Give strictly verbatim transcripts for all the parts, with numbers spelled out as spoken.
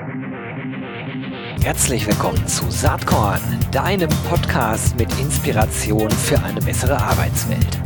Herzlich willkommen zu Saatkorn, deinem Podcast mit Inspiration für eine bessere Arbeitswelt.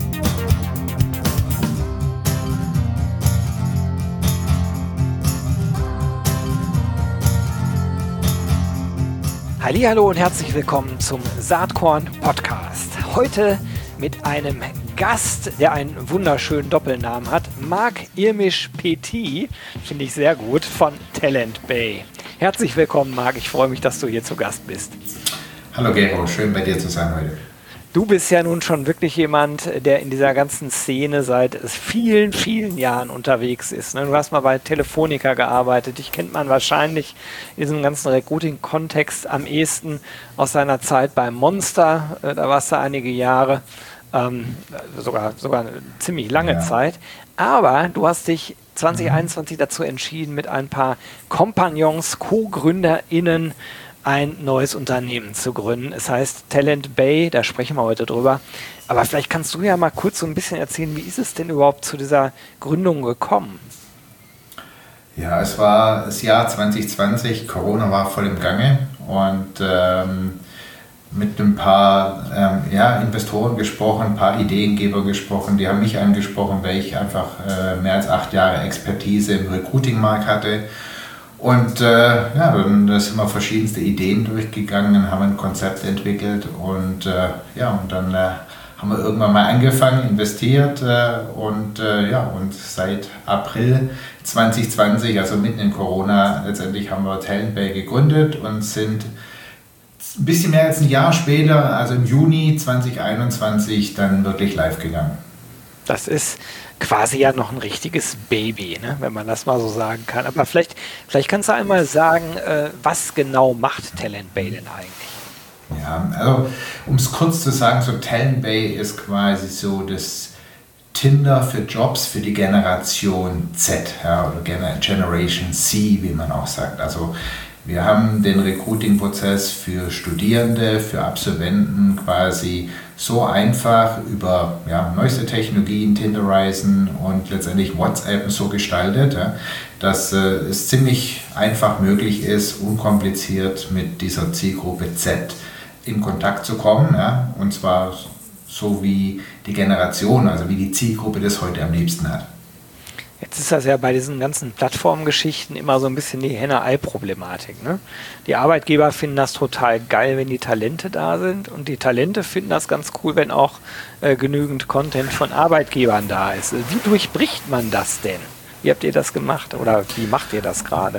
Hallihallo und herzlich willkommen zum Saatkorn Podcast. Heute mit einem Gast, der einen wunderschönen Doppelnamen hat. Marc Irmisch-Petit, finde ich sehr gut, von Talent Bay. Herzlich willkommen, Marc. Ich freue mich, dass du hier zu Gast bist. Hallo Gero, schön bei dir zu sein heute. Du bist ja nun schon wirklich jemand, der in dieser ganzen Szene seit vielen, vielen Jahren unterwegs ist. Du hast mal bei Telefonica gearbeitet. Dich kennt man wahrscheinlich in diesem ganzen Recruiting-Kontext am ehesten aus seiner Zeit bei Monster. Da warst du einige Jahre, ähm, sogar, sogar eine ziemlich lange ja. Zeit. Aber du hast dich zwanzig einundzwanzig dazu entschieden, mit ein paar Kompagnons, Co-GründerInnen ein neues Unternehmen zu gründen. Es heißt Talent Bay, da sprechen wir heute drüber. Aber vielleicht kannst du ja mal kurz so ein bisschen erzählen, wie ist es denn überhaupt zu dieser Gründung gekommen? Ja, es war das Jahr zwanzig zwanzig, Corona war voll im Gange und ähm, mit ein paar ähm, ja, Investoren gesprochen, ein paar Ideengeber gesprochen, die haben mich angesprochen, weil ich einfach äh, mehr als acht Jahre Expertise im Recruiting-Markt hatte. Und äh, ja, dann sind wir verschiedenste Ideen durchgegangen, haben ein Konzept entwickelt und äh, ja, und dann äh, haben wir irgendwann mal angefangen, investiert äh, und äh, ja, und seit April zwanzig zwanzig, also mitten in Corona, letztendlich haben wir Talent Bay gegründet und sind ein bisschen mehr als ein Jahr später, also im Juni zwanzig einundzwanzig, dann wirklich live gegangen. Das ist quasi ja noch ein richtiges Baby, ne? Wenn man das mal so sagen kann. Aber vielleicht, vielleicht kannst du einmal sagen, äh, was genau macht Talent Bay denn eigentlich? Ja, also um es kurz zu sagen, so Talent Bay ist quasi so das Tinder für Jobs für die Generation Z, ja, oder Generation C, wie man auch sagt. Also wir haben den Recruiting-Prozess für Studierende, für Absolventen quasi so einfach über ja, neueste Technologien, Tinderizen und letztendlich WhatsApp so gestaltet, ja, dass äh, es ziemlich einfach möglich ist, unkompliziert mit dieser Zielgruppe Z in Kontakt zu kommen. Ja, und zwar so wie die Generation, also wie die Zielgruppe das heute am liebsten hat. Jetzt ist das ja bei diesen ganzen Plattformgeschichten immer so ein bisschen die Henne-Ei-Problematik, ne? Die Arbeitgeber finden das total geil, wenn die Talente da sind, und die Talente finden das ganz cool, wenn auch äh, genügend Content von Arbeitgebern da ist. Wie durchbricht man das denn? Wie habt ihr das gemacht oder wie macht ihr das gerade?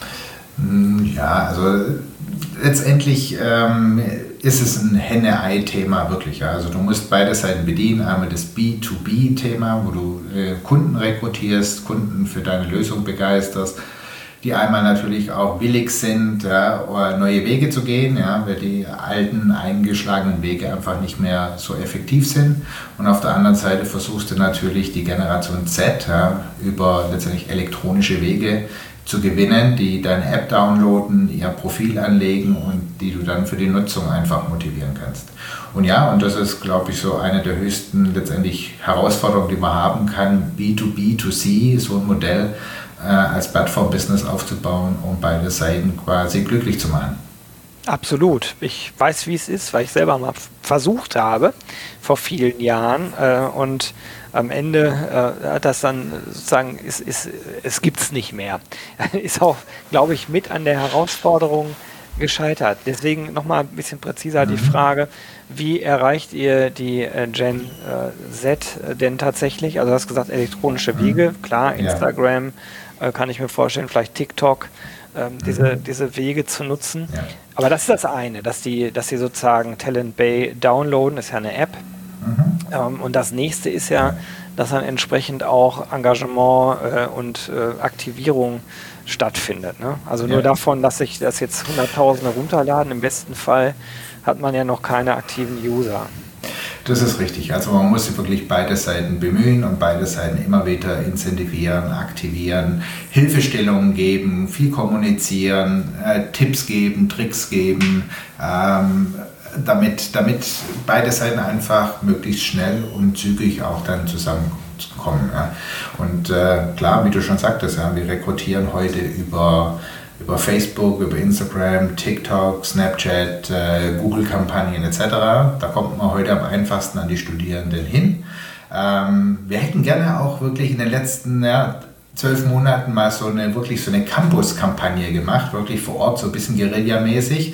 Ja, also letztendlich ähm, ist es ein Henne-Ei-Thema wirklich. Ja. Also du musst beide Seiten bedienen. Einmal das B zwei B-Thema, wo du äh, Kunden rekrutierst, Kunden für deine Lösung begeisterst, die einmal natürlich auch willig sind, ja, neue Wege zu gehen, ja, weil die alten, eingeschlagenen Wege einfach nicht mehr so effektiv sind. Und auf der anderen Seite versuchst du natürlich die Generation Z ja, über letztendlich elektronische Wege zu gewinnen, die deine App downloaden, ihr Profil anlegen und die du dann für die Nutzung einfach motivieren kannst. Und ja, und das ist, glaube ich, so eine der höchsten letztendlich Herausforderungen, die man haben kann, B zwei B zwei C, so ein Modell äh, als Plattform-Business aufzubauen, um beide Seiten quasi glücklich zu machen. Absolut. Ich weiß, wie es ist, weil ich selber mal versucht habe, vor vielen Jahren, äh, und am Ende äh, hat das dann sozusagen, ist, ist, es gibt es nicht mehr. Ist auch, glaube ich, mit an der Herausforderung gescheitert. Deswegen nochmal ein bisschen präziser mhm. die Frage, wie erreicht ihr die äh, Gen äh, Z äh, denn tatsächlich? Also du hast gesagt, elektronische Wege, mhm. klar, Instagram, ja. äh, kann ich mir vorstellen, vielleicht TikTok, ähm, mhm. diese, diese Wege zu nutzen. Ja. Aber das ist das eine, dass die, dass die sozusagen Talent Bay downloaden, ist ja eine App. Mhm. Ähm, und das nächste ist ja, dass dann entsprechend auch Engagement äh, und äh, Aktivierung stattfindet. Ne? Also nur ja. davon, dass sich das jetzt Hunderttausende runterladen, im besten Fall hat man ja noch keine aktiven User. Das ist richtig. Also man muss wirklich beide Seiten bemühen und beide Seiten immer wieder incentivieren, aktivieren, Hilfestellungen geben, viel kommunizieren, äh, Tipps geben, Tricks geben, ähm, damit, damit beide Seiten einfach möglichst schnell und zügig auch dann zusammenkommen. Ja. Und äh, klar, wie du schon sagtest, ja, wir rekrutieren heute über über Facebook, über Instagram, TikTok, Snapchat, äh, Google-Kampagnen et cetera. Da kommt man heute am einfachsten an die Studierenden hin. Ähm, wir hätten gerne auch wirklich in den letzten ja, zwölf Monaten mal so eine wirklich so eine Campus-Kampagne gemacht, wirklich vor Ort, so ein bisschen Guerilla-mäßig.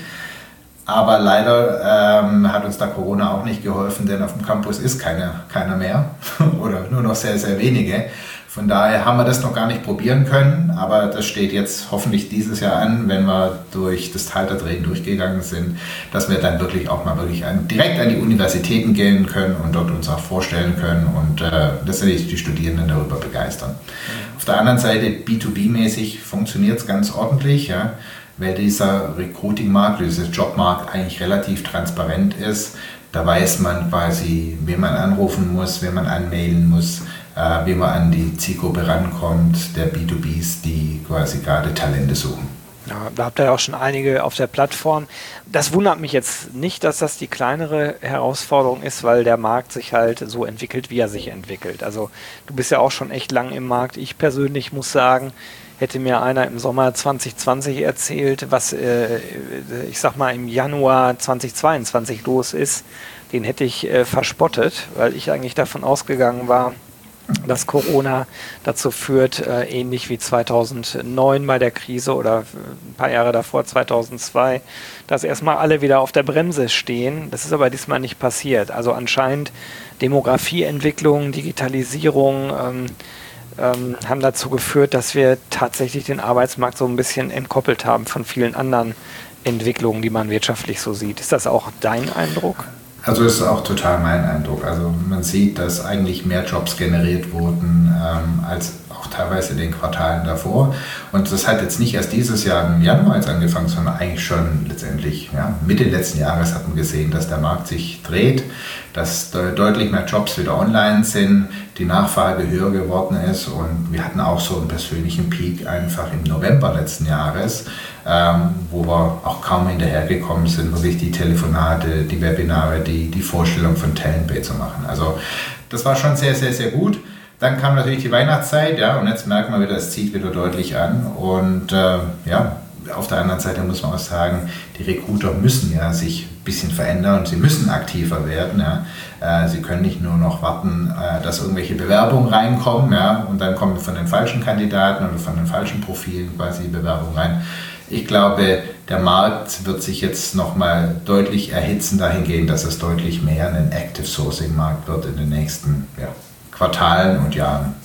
Aber leider ähm, hat uns da Corona auch nicht geholfen, denn auf dem Campus ist keiner, keiner mehr oder nur noch sehr, sehr wenige. Von daher haben wir das noch gar nicht probieren können, aber das steht jetzt hoffentlich dieses Jahr an, wenn wir durch das Tal der Tränen durchgegangen sind, dass wir dann wirklich auch mal wirklich an, direkt an die Universitäten gehen können und dort uns auch vorstellen können und äh, letztendlich die Studierenden darüber begeistern. Mhm. Auf der anderen Seite B zwei B-mäßig funktioniert es ganz ordentlich, ja, weil dieser Recruiting-Markt, dieser Jobmarkt eigentlich relativ transparent ist. Da weiß man quasi, wen man anrufen muss, wen man anmailen muss, äh, wie man an die Zielgruppe rankommt, der B zwei Bs, die quasi gerade Talente suchen. Ja, da habt ihr ja auch schon einige auf der Plattform. Das wundert mich jetzt nicht, dass das die kleinere Herausforderung ist, weil der Markt sich halt so entwickelt, wie er sich entwickelt. Also du bist ja auch schon echt lang im Markt. Ich persönlich muss sagen, hätte mir einer im Sommer zwanzig zwanzig erzählt, was äh, ich sag mal im Januar zwanzig zweiundzwanzig los ist, den hätte ich äh, verspottet, weil ich eigentlich davon ausgegangen war, dass Corona dazu führt, äh, ähnlich wie zweitausendneun bei der Krise oder ein paar Jahre davor, zweitausendzwei, dass erstmal alle wieder auf der Bremse stehen. Das ist aber diesmal nicht passiert. Also anscheinend Demografieentwicklung, Digitalisierung, ähm, Ähm, haben dazu geführt, dass wir tatsächlich den Arbeitsmarkt so ein bisschen entkoppelt haben von vielen anderen Entwicklungen, die man wirtschaftlich so sieht. Ist das auch dein Eindruck? Also ist auch total mein Eindruck. Also man sieht, dass eigentlich mehr Jobs generiert wurden ähm, als auch teilweise in den Quartalen davor. Und das hat jetzt nicht erst dieses Jahr im Januar jetzt angefangen, sondern eigentlich schon letztendlich ja, Mitte letzten Jahres hat man gesehen, dass der Markt sich dreht, dass de- deutlich mehr Jobs wieder online sind, die Nachfrage höher geworden ist und wir hatten auch so einen persönlichen Peak einfach im November letzten Jahres, ähm, wo wir auch kaum hinterhergekommen sind, wirklich die Telefonate, die Webinare, die, die Vorstellung von TalentBay zu machen. Also das war schon sehr, sehr, sehr gut. Dann kam natürlich die Weihnachtszeit, ja, und jetzt merken wir wieder, es zieht wieder deutlich an und äh, ja, auf der anderen Seite muss man auch sagen, die Recruiter müssen ja sich ein bisschen verändern und sie müssen aktiver werden. Ja. Äh, sie können nicht nur noch warten, äh, dass irgendwelche Bewerbungen reinkommen, ja, und dann kommen von den falschen Kandidaten oder von den falschen Profilen quasi Bewerbungen rein. Ich glaube, der Markt wird sich jetzt nochmal deutlich erhitzen dahingehend, dass es deutlich mehr ein Active Sourcing Markt wird in den nächsten ja, Quartalen und Jahren.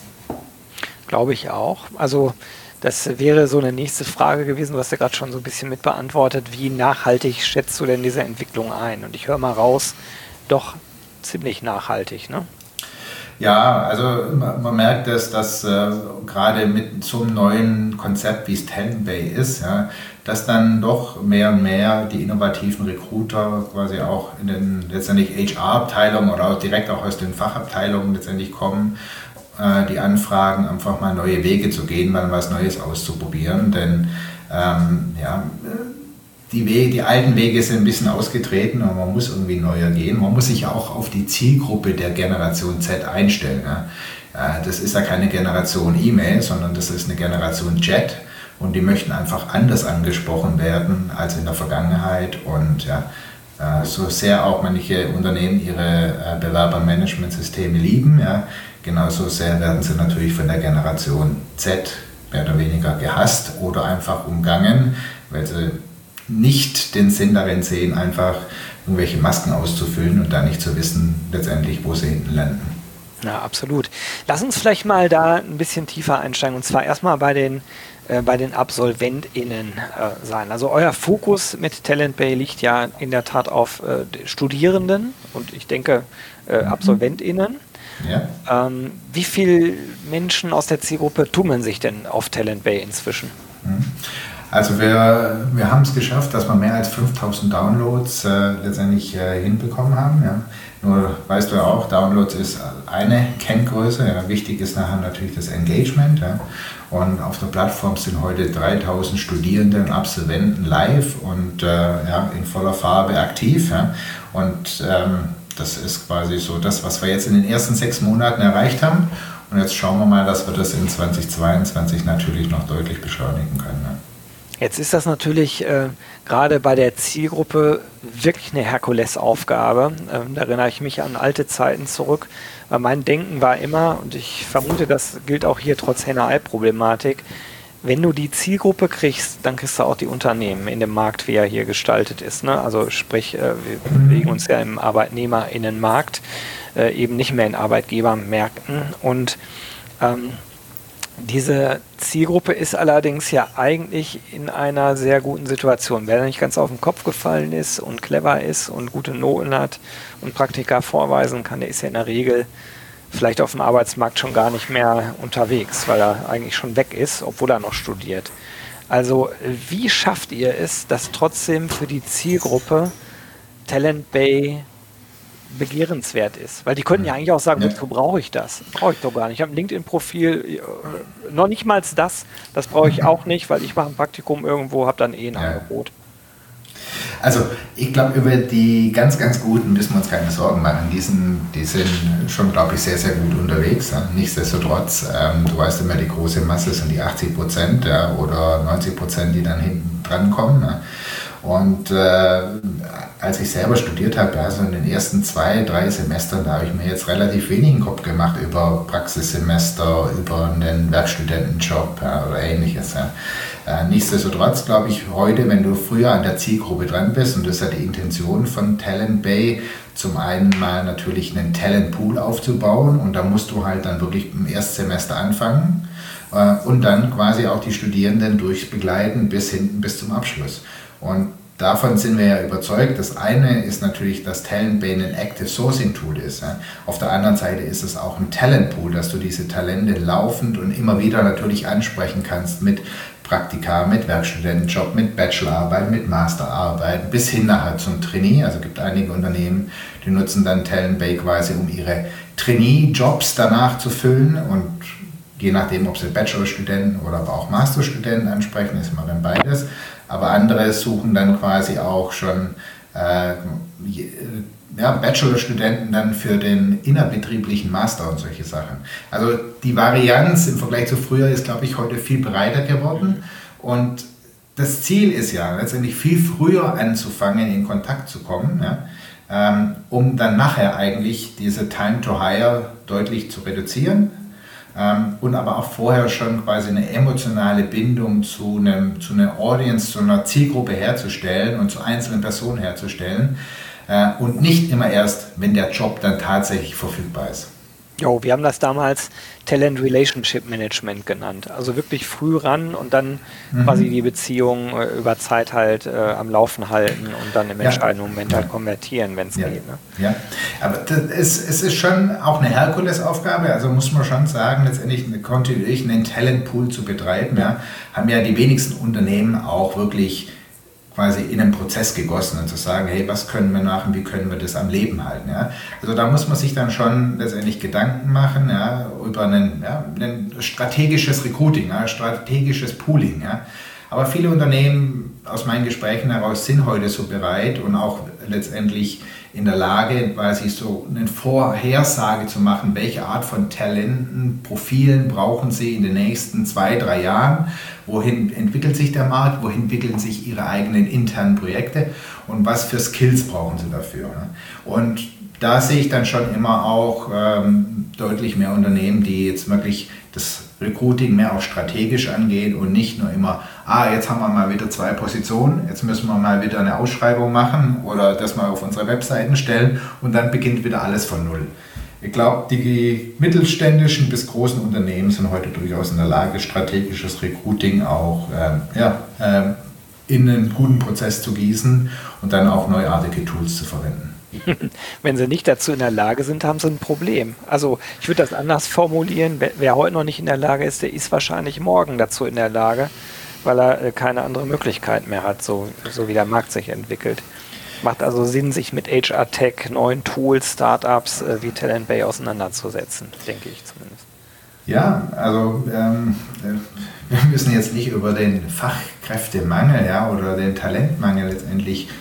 Glaube ich auch. Also das wäre so eine nächste Frage gewesen. Du hast ja gerade schon so ein bisschen mit beantwortet. Wie nachhaltig schätzt du denn diese Entwicklung ein? Und ich höre mal raus, doch ziemlich nachhaltig, ne? Ja, also man, man merkt es, dass äh, gerade mit so einem neuen Konzept, wie es TalentBay ist, ja, dass dann doch mehr und mehr die innovativen Recruiter quasi auch in den letztendlich H R-Abteilungen oder auch direkt auch aus den Fachabteilungen letztendlich kommen, äh, die Anfragen, einfach mal neue Wege zu gehen, mal was Neues auszuprobieren, denn ähm, ja, Die, Wege, die alten Wege sind ein bisschen ausgetreten und man muss irgendwie neuer gehen. Man muss sich auch auf die Zielgruppe der Generation Z einstellen. Ja. Das ist ja keine Generation E-Mail, sondern das ist eine Generation Chat und die möchten einfach anders angesprochen werden als in der Vergangenheit. Und ja, so sehr auch manche Unternehmen ihre Bewerbermanagementsysteme lieben, ja, genauso sehr werden sie natürlich von der Generation Z mehr oder weniger gehasst oder einfach umgangen, weil sie nicht den Sinn darin sehen, einfach irgendwelche Masken auszufüllen und dann nicht zu wissen, letztendlich, wo sie hinten landen. Ja, absolut. Lass uns vielleicht mal da ein bisschen tiefer einsteigen und zwar erstmal bei den, äh, bei den AbsolventInnen äh, sein. Also euer Fokus mit TalentBay liegt ja in der Tat auf äh, Studierenden und ich denke äh, AbsolventInnen. Ja. Ähm, wie viele Menschen aus der Zielgruppe tummeln sich denn auf TalentBay inzwischen? Mhm. Also wir, wir haben es geschafft, dass wir mehr als fünftausend Downloads äh, letztendlich äh, hinbekommen haben. Ja. Nur weißt du ja auch, Downloads ist eine Kenngröße. Ja. Wichtig ist nachher natürlich das Engagement. Ja. Und auf der Plattform sind heute dreitausend Studierende und Absolventen live und äh, ja, in voller Farbe aktiv. Ja. Und ähm, das ist quasi so das, was wir jetzt in den ersten sechs Monaten erreicht haben. Und jetzt schauen wir mal, dass wir das in zwanzig zweiundzwanzig natürlich noch deutlich beschleunigen können. Ja. Jetzt ist das natürlich äh, gerade bei der Zielgruppe wirklich eine Herkulesaufgabe. Ähm, da erinnere ich mich an alte Zeiten zurück, weil mein Denken war immer, und ich vermute, das gilt auch hier trotz Henne-Ei-Problematik, wenn du die Zielgruppe kriegst, dann kriegst du auch die Unternehmen in dem Markt, wie er hier gestaltet ist. Ne? Also sprich, äh, wir bewegen uns ja im ArbeitnehmerInnenmarkt, äh, eben nicht mehr in Arbeitgebermärkten. Und ähm, diese Zielgruppe ist allerdings ja eigentlich in einer sehr guten Situation. Wer da nicht ganz auf den Kopf gefallen ist und clever ist und gute Noten hat und Praktika vorweisen kann, der ist ja in der Regel vielleicht auf dem Arbeitsmarkt schon gar nicht mehr unterwegs, weil er eigentlich schon weg ist, obwohl er noch studiert. Also wie schafft ihr es, dass trotzdem für die Zielgruppe Talent Bay begehrenswert ist? Weil die können ja eigentlich auch sagen, Ja. wozu brauche ich das? Brauche ich doch gar nicht. Ich habe ein LinkedIn-Profil, äh, noch nicht mal das, das brauche ich auch nicht, weil ich mache ein Praktikum irgendwo, habe dann eh ein Ja. Angebot. Also ich glaube, über die ganz, ganz Guten müssen wir uns keine Sorgen machen. Die sind, die sind schon, glaube ich, sehr, sehr gut unterwegs. Ja. Nichtsdestotrotz, ähm, du weißt immer, die große Masse sind die achtzig Prozent ja, oder neunzig Prozent, die dann hinten dran kommen. Ja. Und äh, als ich selber studiert habe, also in den ersten zwei, drei Semestern, da habe ich mir jetzt relativ wenig Kopf gemacht über Praxissemester, über einen Werkstudentenjob ja, oder ähnliches. Ja. Äh, nichtsdestotrotz glaube ich heute, wenn du früher an der Zielgruppe dran bist, und das ist ja die Intention von Talent Bay, zum einen mal natürlich einen Talentpool aufzubauen, und da musst du halt dann wirklich im Erstsemester anfangen äh, und dann quasi auch die Studierenden durchbegleiten bis hinten bis zum Abschluss. Und davon sind wir ja überzeugt. Das eine ist natürlich, dass Talent Bay ein Active Sourcing Tool ist. Ja. Auf der anderen Seite ist es auch ein Talent Pool, dass du diese Talente laufend und immer wieder natürlich ansprechen kannst mit Praktika, mit Werkstudentenjob, mit Bachelorarbeit, mit Masterarbeit, bis hin nachher zum Trainee. Also es gibt einige Unternehmen, die nutzen dann Talent Bay quasi, um ihre Trainee-Jobs danach zu füllen, und je nachdem, ob sie Bachelorstudenten oder aber auch Masterstudenten ansprechen, ist immer dann beides. Aber andere suchen dann quasi auch schon äh, ja, Bachelorstudenten dann für den innerbetrieblichen Master und solche Sachen. Also die Varianz im Vergleich zu früher ist, glaube ich, heute viel breiter geworden. Und das Ziel ist ja letztendlich viel früher anzufangen, in Kontakt zu kommen, ja, ähm, um dann nachher eigentlich diese Time to Hire deutlich zu reduzieren. Ähm, und aber auch vorher schon quasi eine emotionale Bindung zu, einem, zu einer Audience, zu einer Zielgruppe herzustellen und zu einzelnen Personen herzustellen, äh, und nicht immer erst, wenn der Job dann tatsächlich verfügbar ist. Jo, wir haben das damals Talent Relationship Management genannt. Also wirklich früh ran und dann mhm. quasi die Beziehung äh, über Zeit halt äh, am Laufen halten und dann im ja. entscheidenden Moment halt konvertieren, wenn es ja. geht. Ne? Ja, aber das ist, es ist schon auch eine Herkulesaufgabe. Also muss man schon sagen, letztendlich eine kontinuierlich einen Talentpool zu betreiben. Ja, haben ja die wenigsten Unternehmen auch wirklich quasi in einen Prozess gegossen und zu sagen, hey, was können wir machen, wie können wir das am Leben halten. Ja? Also da muss man sich dann schon letztendlich Gedanken machen, ja, über ein, ja, ein strategisches Recruiting, ja, strategisches Pooling. Ja? Aber viele Unternehmen aus meinen Gesprächen heraus sind heute so bereit und auch letztendlich in der Lage, quasi so eine Vorhersage zu machen, welche Art von Talenten, Profilen brauchen sie in den nächsten zwei, drei Jahren, wohin entwickelt sich der Markt, wohin entwickeln sich ihre eigenen internen Projekte und was für Skills brauchen sie dafür. Und da sehe ich dann schon immer auch ähm, deutlich mehr Unternehmen, die jetzt wirklich das Recruiting mehr auch strategisch angehen und nicht nur immer, ah, jetzt haben wir mal wieder zwei Positionen, jetzt müssen wir mal wieder eine Ausschreibung machen oder das mal auf unsere Webseiten stellen und dann beginnt wieder alles von Null. Ich glaube, die mittelständischen bis großen Unternehmen sind heute durchaus in der Lage, strategisches Recruiting auch ähm, ja, ähm, in einen guten Prozess zu gießen und dann auch neuartige Tools zu verwenden. Wenn sie nicht dazu in der Lage sind, haben sie ein Problem. Also ich würde das anders formulieren. Wer, wer heute noch nicht in der Lage ist, der ist wahrscheinlich morgen dazu in der Lage, weil er äh, keine andere Möglichkeit mehr hat, so, so wie der Markt sich entwickelt. Macht also Sinn, sich mit H R-Tech, neuen Tools, Startups äh, wie Talent Bay auseinanderzusetzen, denke ich zumindest. Ja, also ähm, wir müssen jetzt nicht über den Fachkräftemangel, ja, oder den Talentmangel letztendlich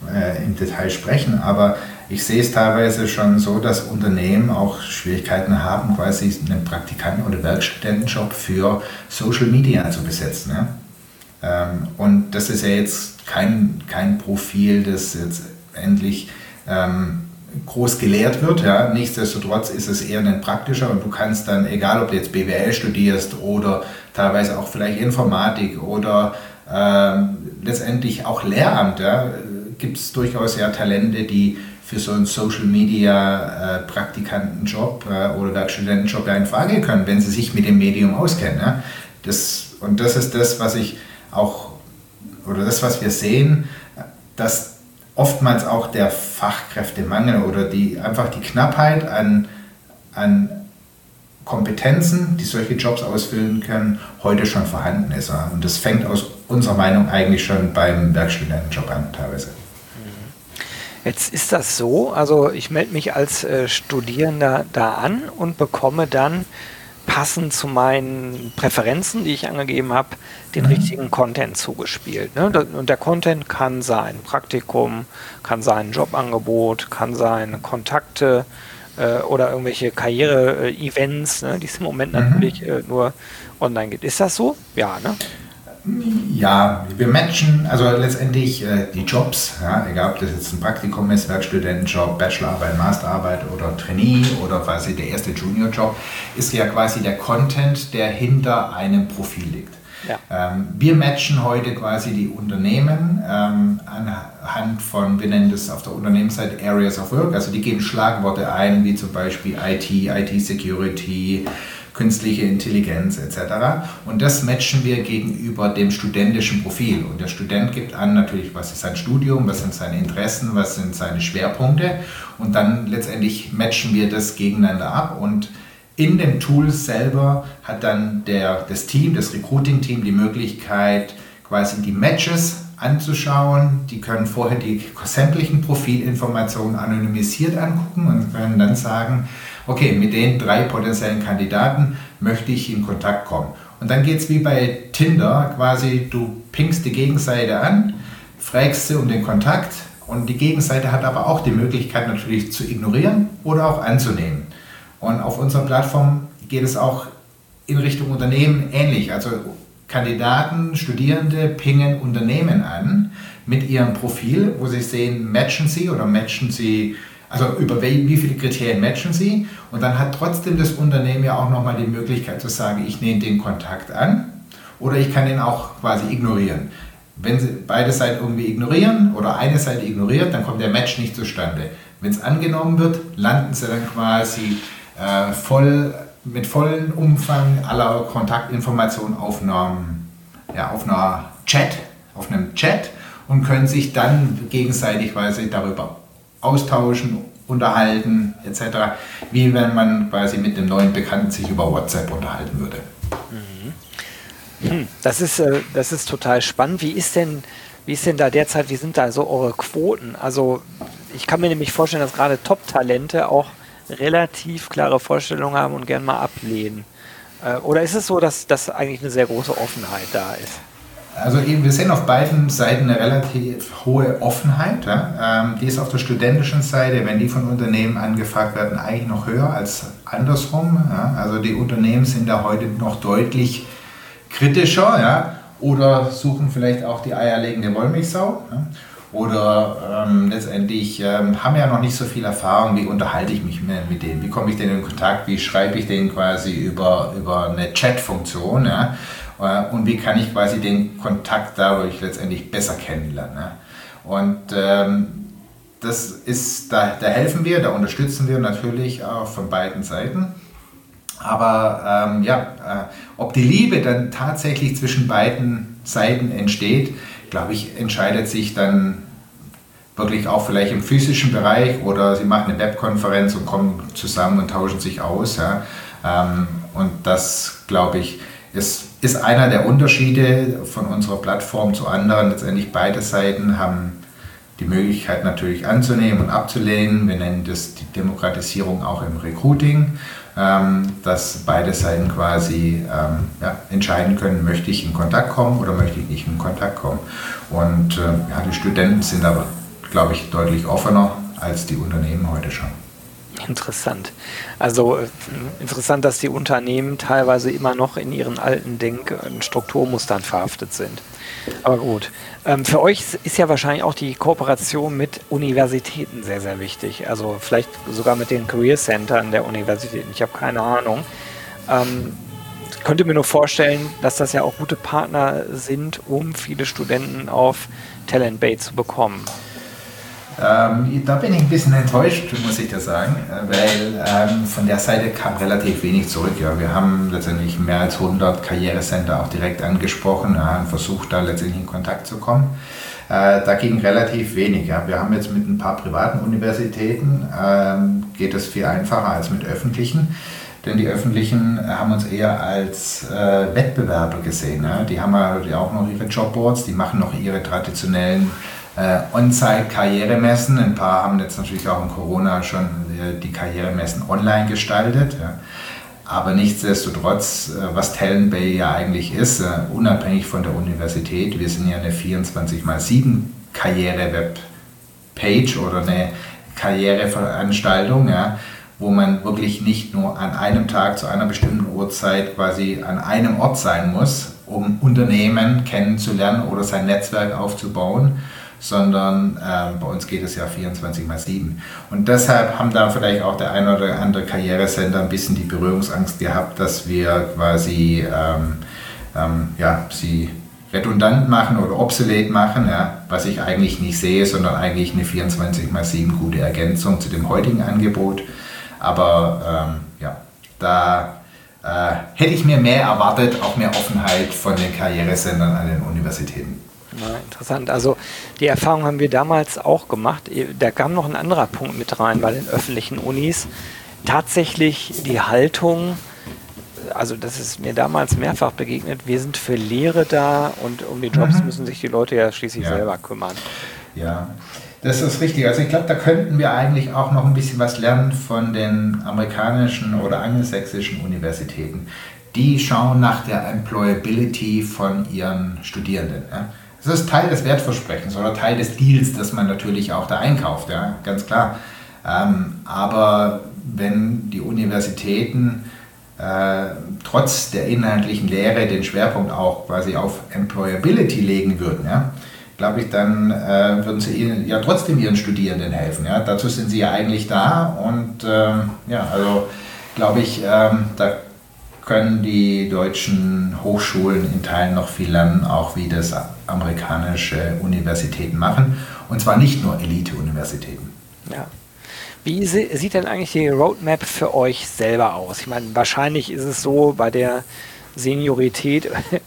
im Detail sprechen, aber ich sehe es teilweise schon so, dass Unternehmen auch Schwierigkeiten haben, quasi einen Praktikanten- oder Werkstudentenjob für Social Media zu besetzen. Ja? Ähm, und das ist ja jetzt kein, kein Profil, das jetzt endlich ähm, groß gelehrt wird. Ja. Nichtsdestotrotz ist es eher ein praktischer und du kannst dann, egal ob du jetzt B W L studierst oder teilweise auch vielleicht Informatik oder ähm, letztendlich auch Lehramt, ja, gibt es durchaus ja Talente, die für so einen Social Media äh, Praktikantenjob äh, oder Werkstudentenjob ja in Frage können, wenn sie sich mit dem Medium auskennen. Ja. Das, und das ist das, was ich auch, oder das, was wir sehen, dass oftmals auch der Fachkräftemangel oder die, einfach die Knappheit an, an Kompetenzen, die solche Jobs ausfüllen können, heute schon vorhanden ist. Und das fängt aus unserer Meinung eigentlich schon beim Werkstudentenjob an, teilweise. Jetzt ist das so, also ich melde mich als äh, Studierender da an und bekomme dann passend zu meinen Präferenzen, die ich angegeben habe, den mhm. richtigen Content zugespielt. Ne? Und der Content kann sein Praktikum, kann sein Jobangebot, kann sein Kontakte äh, oder irgendwelche Karriere-Events, ne, die es im Moment mhm. natürlich äh, nur online gibt. Ist das so? Ja, ne? Ja, wir matchen also letztendlich äh, die Jobs, ja, egal ob das jetzt ein Praktikum ist, Werkstudentenjob, Bachelorarbeit, Masterarbeit oder Trainee oder quasi der erste Juniorjob, ist ja quasi der Content, der hinter einem Profil liegt. Ja. Ähm, wir matchen heute quasi die Unternehmen ähm, anhand von, wir nennen das auf der Unternehmensseite Areas of Work, also die geben Schlagworte ein, wie zum Beispiel I T, I T-Security, künstliche Intelligenz et cetera. Und das matchen wir gegenüber dem studentischen Profil. Und der Student gibt an natürlich, was ist sein Studium, was sind seine Interessen, was sind seine Schwerpunkte. Und dann letztendlich matchen wir das gegeneinander ab. Und in dem Tool selber hat dann der, das Team, das Recruiting-Team die Möglichkeit, quasi die Matches anzuschauen. Die können vorher die sämtlichen Profilinformationen anonymisiert angucken und können dann sagen, okay, mit den drei potenziellen Kandidaten möchte ich in Kontakt kommen. Und dann geht es wie bei Tinder, quasi du pingst die Gegenseite an, fragst sie um den Kontakt und die Gegenseite hat aber auch die Möglichkeit natürlich zu ignorieren oder auch anzunehmen. Und auf unserer Plattform geht es auch in Richtung Unternehmen ähnlich. Also Kandidaten, Studierende pingen Unternehmen an mit ihrem Profil, wo sie sehen, matchen sie oder matchen sie, also über wie viele Kriterien matchen sie. Und dann hat trotzdem das Unternehmen ja auch nochmal die Möglichkeit zu sagen, ich nehme den Kontakt an oder ich kann den auch quasi ignorieren. Wenn sie beide Seiten irgendwie ignorieren oder eine Seite ignoriert, dann kommt der Match nicht zustande. Wenn es angenommen wird, landen sie dann quasi äh, voll mit vollem Umfang aller Kontaktinformationen auf einem, ja, auf einer Chat, auf einem Chat und können sich dann gegenseitig quasi darüber austauschen, unterhalten et cetera, wie wenn man quasi mit dem neuen Bekannten sich über WhatsApp unterhalten würde. Mhm. Hm, das ist, äh, das ist total spannend. Wie ist denn, wie ist denn da derzeit, wie sind da so eure Quoten? Also ich kann mir nämlich vorstellen, dass gerade Top-Talente auch relativ klare Vorstellungen haben und gerne mal ablehnen. Äh, oder ist es so, dass, dass eigentlich eine sehr große Offenheit da ist? Also eben, wir sehen auf beiden Seiten eine relativ hohe Offenheit. Ja? Ähm, die ist auf der studentischen Seite, wenn die von Unternehmen angefragt werden, eigentlich noch höher als andersrum. Ja? Also die Unternehmen sind da heute noch deutlich kritischer, ja? Oder suchen vielleicht auch die eierlegende Wollmilchsau. Ja? Oder ähm, letztendlich ähm, haben ja noch nicht so viel Erfahrung, wie unterhalte ich mich mit, mit denen, wie komme ich denen in Kontakt, wie schreibe ich denen quasi über, über eine Chat-Funktion, ja? Und wie kann ich quasi den Kontakt dadurch letztendlich besser kennenlernen. Ja? Und ähm, das ist, da, da helfen wir, da unterstützen wir natürlich auch von beiden Seiten. Aber ähm, ja, äh, ob die Liebe dann tatsächlich zwischen beiden Seiten entsteht, glaube ich, entscheidet sich dann wirklich auch vielleicht im physischen Bereich oder sie machen eine Webkonferenz und kommen zusammen und tauschen sich aus. Ja? Ähm, und das, glaube ich, ist, ist einer der Unterschiede von unserer Plattform zu anderen. Letztendlich beide Seiten haben die Möglichkeit natürlich anzunehmen und abzulehnen. Wir nennen das die Demokratisierung auch im Recruiting, ähm, dass beide Seiten quasi ähm, ja, entscheiden können, möchte ich in Kontakt kommen oder möchte ich nicht in Kontakt kommen. Und äh, ja, die Studenten sind aber, glaube ich, deutlich offener als die Unternehmen heute schon. Interessant. Also äh, interessant, dass die Unternehmen teilweise immer noch in ihren alten Denk- und Strukturmustern verhaftet sind. Aber gut. Ähm, für euch ist ja wahrscheinlich auch die Kooperation mit Universitäten sehr, sehr wichtig. Also vielleicht sogar mit den Career Centern der Universitäten. Ich habe keine Ahnung. Ähm, ich könnte mir nur vorstellen, dass das ja auch gute Partner sind, um viele Studenten auf Talent Bay zu bekommen. Ähm, da bin ich ein bisschen enttäuscht, muss ich das sagen, weil ähm, von der Seite kam relativ wenig zurück. Ja. Wir haben letztendlich mehr als hundert Karrierecenter auch direkt angesprochen, ja, und versucht da letztendlich in Kontakt zu kommen. Äh, da ging relativ wenig. Ja. Wir haben jetzt mit ein paar privaten Universitäten, ähm, geht es viel einfacher als mit öffentlichen. Denn die Öffentlichen haben uns eher als äh, Wettbewerber gesehen. Ja. Die haben ja auch noch ihre Jobboards, die machen noch ihre traditionellen Äh, On-Site-Karrieremessen. Ein paar haben jetzt natürlich auch in Corona schon äh, die Karrieremessen online gestaltet. Ja. Aber nichtsdestotrotz, äh, was Talent Bay ja eigentlich ist, äh, unabhängig von der Universität, wir sind ja eine vierundzwanzig mal sieben Karriere-Web-Page oder eine Karriereveranstaltung, ja, wo man wirklich nicht nur an einem Tag zu einer bestimmten Uhrzeit quasi an einem Ort sein muss, um Unternehmen kennenzulernen oder sein Netzwerk aufzubauen, sondern äh, bei uns geht es ja vierundzwanzig mal sieben. Und deshalb haben da vielleicht auch der ein oder andere Karrierecenter ein bisschen die Berührungsangst gehabt, dass wir quasi ähm, ähm, ja, sie redundant machen oder obsolet machen, ja, was ich eigentlich nicht sehe, sondern eigentlich eine vierundzwanzig mal sieben gute Ergänzung zu dem heutigen Angebot. Aber ähm, ja, da äh, hätte ich mir mehr erwartet, auch mehr Offenheit von den Karrierecentern an den Universitäten. Ja, interessant. Also die Erfahrung haben wir damals auch gemacht. Da kam noch ein anderer Punkt mit rein bei den öffentlichen Unis. Tatsächlich die Haltung, also das ist mir damals mehrfach begegnet, wir sind für Lehre da und um die Jobs mhm. müssen sich die Leute ja schließlich ja. selber kümmern. Ja, das ist richtig. Also ich glaube, da könnten wir eigentlich auch noch ein bisschen was lernen von den amerikanischen oder angelsächsischen Universitäten. Die schauen nach der Employability von ihren Studierenden. Ja. Das ist Teil des Wertversprechens oder Teil des Deals, das man natürlich auch da einkauft, ja, ganz klar. Ähm, aber wenn die Universitäten äh, trotz der inhaltlichen Lehre den Schwerpunkt auch quasi auf Employability legen würden, ja, glaube ich, dann äh, würden sie ihnen ja trotzdem ihren Studierenden helfen. Ja. Dazu sind sie ja eigentlich da und ähm, ja, also glaube ich, ähm, da können die deutschen Hochschulen in Teilen noch viel lernen, auch wie das amerikanische Universitäten machen. Und zwar nicht nur Elite-Universitäten. Ja. Wie sieht denn eigentlich die Roadmap für euch selber aus? Ich meine, wahrscheinlich ist es so bei der Seniorität,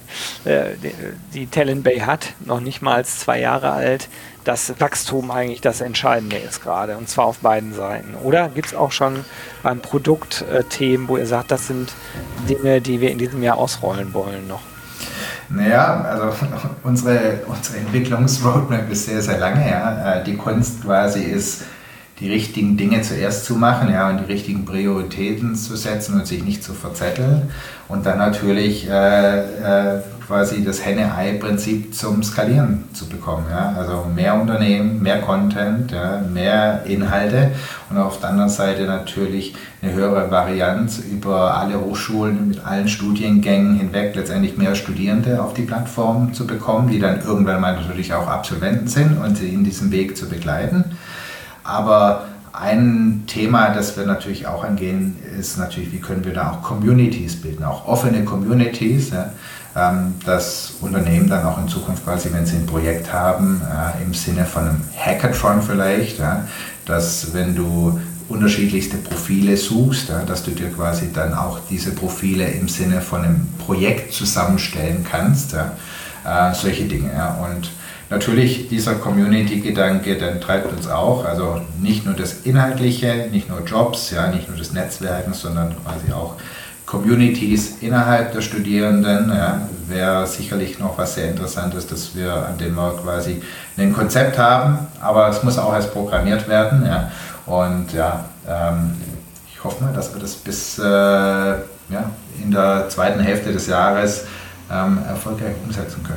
die Talent Bay hat, noch nicht mal als zwei Jahre alt, dass Wachstum eigentlich das Entscheidende ist gerade, und zwar auf beiden Seiten. Oder gibt es auch schon beim Produkt äh, Themen, wo ihr sagt, das sind Dinge, die wir in diesem Jahr ausrollen wollen noch? Naja, also unsere, unsere Entwicklungsroadmap ist sehr, sehr lange. Ja. Die Kunst quasi ist, die richtigen Dinge zuerst zu machen, ja, und die richtigen Prioritäten zu setzen und sich nicht zu verzetteln. Und dann natürlich äh, äh, quasi das Henne-Ei-Prinzip zum Skalieren zu bekommen. Ja. Also mehr Unternehmen, mehr Content, ja, mehr Inhalte und auf der anderen Seite natürlich eine höhere Varianz über alle Hochschulen mit allen Studiengängen hinweg, letztendlich mehr Studierende auf die Plattform zu bekommen, die dann irgendwann mal natürlich auch Absolventen sind und sie in diesem Weg zu begleiten. Aber ein Thema, das wir natürlich auch angehen, ist natürlich, wie können wir da auch Communities bilden, auch offene Communities, ja, ähm, dass Unternehmen dann auch in Zukunft quasi, wenn sie ein Projekt haben, äh, im Sinne von einem Hackathon vielleicht, ja, dass wenn du unterschiedlichste Profile suchst, ja, dass du dir quasi dann auch diese Profile im Sinne von einem Projekt zusammenstellen kannst, ja, äh, solche Dinge. Ja, und natürlich, dieser Community-Gedanke, der treibt uns auch, also nicht nur das Inhaltliche, nicht nur Jobs, ja, nicht nur das Netzwerken, sondern quasi auch Communities innerhalb der Studierenden. Ja, wäre sicherlich noch was sehr Interessantes, dass wir an dem wir quasi ein Konzept haben, aber es muss auch erst programmiert werden. Ja, und ja, ähm, ich hoffe mal, dass wir das bis äh, ja, in der zweiten Hälfte des Jahres ähm, erfolgreich umsetzen können.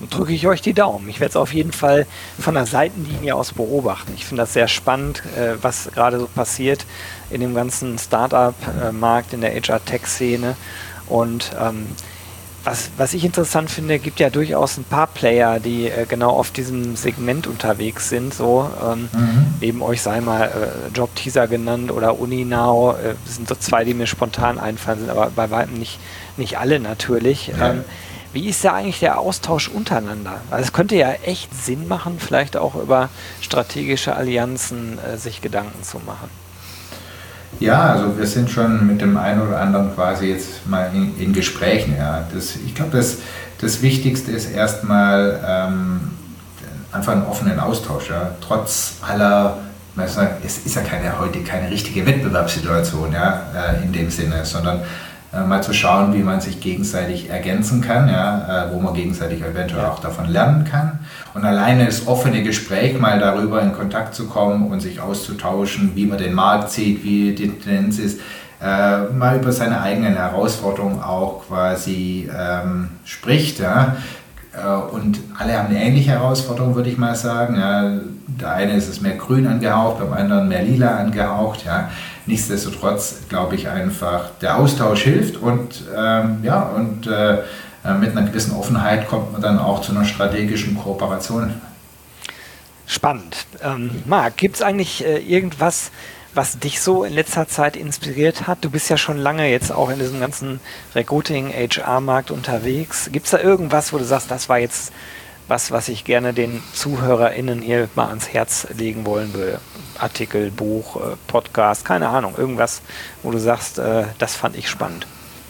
drücke ich euch die Daumen. Ich werde es auf jeden Fall von der Seitenlinie aus beobachten. Ich finde das sehr spannend, äh, was gerade so passiert in dem ganzen Startup-Markt, in der H R-Tech-Szene. Und ähm, was, was ich interessant finde, gibt ja durchaus ein paar Player, die äh, genau auf diesem Segment unterwegs sind. So ähm, mhm. Neben euch sei mal äh, Jobteaser genannt oder UniNow. Äh, das sind so zwei, die mir spontan einfallen, sind aber bei weitem nicht, nicht alle natürlich. Ja. Ähm, Wie ist da eigentlich der Austausch untereinander? Also es könnte ja echt Sinn machen, vielleicht auch über strategische Allianzen äh, sich Gedanken zu machen. Ja, also wir sind schon mit dem einen oder anderen quasi jetzt mal in, in Gesprächen. Ja. Das, ich glaube, das, das Wichtigste ist erstmal ähm, einfach einen offenen Austausch. Ja. Trotz aller, es ist ja keine, heute keine richtige Wettbewerbssituation, ja, äh, in dem Sinne, sondern mal zu schauen, wie man sich gegenseitig ergänzen kann, ja, wo man gegenseitig eventuell auch davon lernen kann. Und alleine das offene Gespräch, mal darüber in Kontakt zu kommen und sich auszutauschen, wie man den Markt sieht, wie die Tendenz ist, äh, mal über seine eigenen Herausforderungen auch quasi ähm, spricht. Ja. Und alle haben eine ähnliche Herausforderung, würde ich mal sagen. Ja. Der eine ist es mehr grün angehaucht, beim anderen mehr lila angehaucht. Ja. Nichtsdestotrotz glaube ich einfach, der Austausch hilft und, ähm, ja, und äh, mit einer gewissen Offenheit kommt man dann auch zu einer strategischen Kooperation. Spannend. Ähm, Marc, gibt es eigentlich äh, irgendwas, was dich so in letzter Zeit inspiriert hat? Du bist ja schon lange jetzt auch in diesem ganzen Recruiting-H R-Markt unterwegs. Gibt es da irgendwas, wo du sagst, das war jetzt was, was ich gerne den ZuhörerInnen hier mal ans Herz legen wollen würde? Artikel, Buch, äh, Podcast, keine Ahnung, irgendwas, wo du sagst, äh, das fand ich spannend.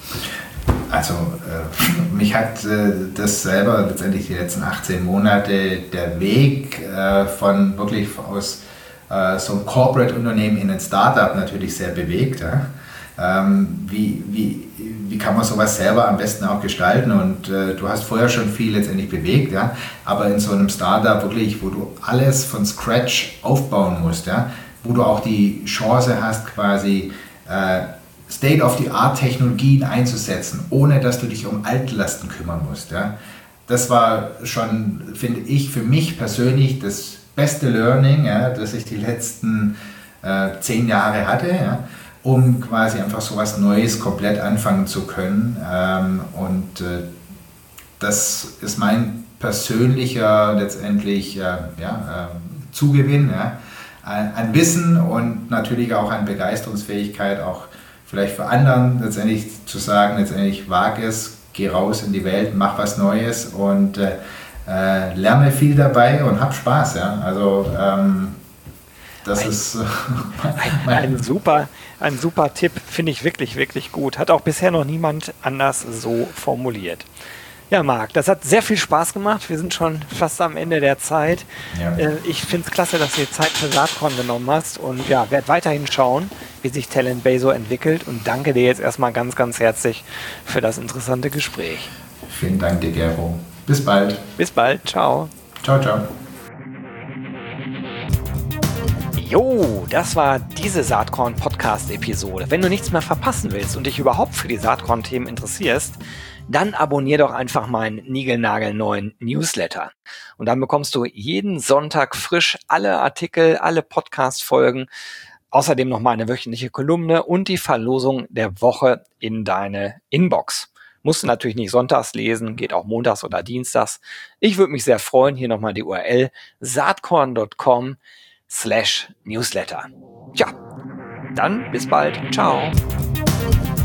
Also äh, mich hat äh, das selber letztendlich die letzten achtzehn Monate der Weg äh, von wirklich aus äh, so einem Corporate-Unternehmen in ein Startup natürlich sehr bewegt. Ja? Ähm, wie, wie, wie kann man sowas selber am besten auch gestalten? Und äh, du hast vorher schon viel letztendlich bewegt, ja? Aber in so einem Startup wirklich, wo du alles von Scratch aufbauen musst, ja? Wo du auch die Chance hast, quasi äh, State-of-the-Art-Technologien einzusetzen, ohne dass du dich um Altlasten kümmern musst. Ja? Das war schon, finde ich, für mich persönlich das beste Learning, ja, das ich die letzten äh, zehn Jahre hatte, ja, um quasi einfach so was Neues komplett anfangen zu können. Ähm, und äh, das ist mein persönlicher letztendlich äh, ja, äh, Zugewinn, ja, an, an Wissen und natürlich auch an Begeisterungsfähigkeit, auch vielleicht für anderen letztendlich zu sagen, letztendlich wage es, geh raus in die Welt, mach was Neues und äh, äh, lerne viel dabei und hab Spaß. Ja? Also ähm, das ein, ist ein, ein, super, ein super Tipp, finde ich wirklich, wirklich gut. Hat auch bisher noch niemand anders so formuliert. Ja, Marc, das hat sehr viel Spaß gemacht. Wir sind schon fast am Ende der Zeit. Ja. Äh, ich finde es klasse, dass du dir Zeit für Saatkorn genommen hast und ja, werde weiterhin schauen, wie sich Talent Bay so entwickelt und danke dir jetzt erstmal ganz, ganz herzlich für das interessante Gespräch. Vielen Dank dir, Gero. Bis bald. Bis bald. Ciao. Ciao, ciao. Jo, das war diese Saatkorn-Podcast-Episode. Wenn du nichts mehr verpassen willst und dich überhaupt für die Saatkorn-Themen interessierst, dann abonnier doch einfach meinen niegelnagelneuen Newsletter. Und dann bekommst du jeden Sonntag frisch alle Artikel, alle Podcast-Folgen, außerdem noch meine wöchentliche Kolumne und die Verlosung der Woche in deine Inbox. Musst du natürlich nicht sonntags lesen, geht auch montags oder dienstags. Ich würde mich sehr freuen, hier nochmal die U R L saatkorn punkt com slash newsletter. Tja, dann bis bald. Ciao.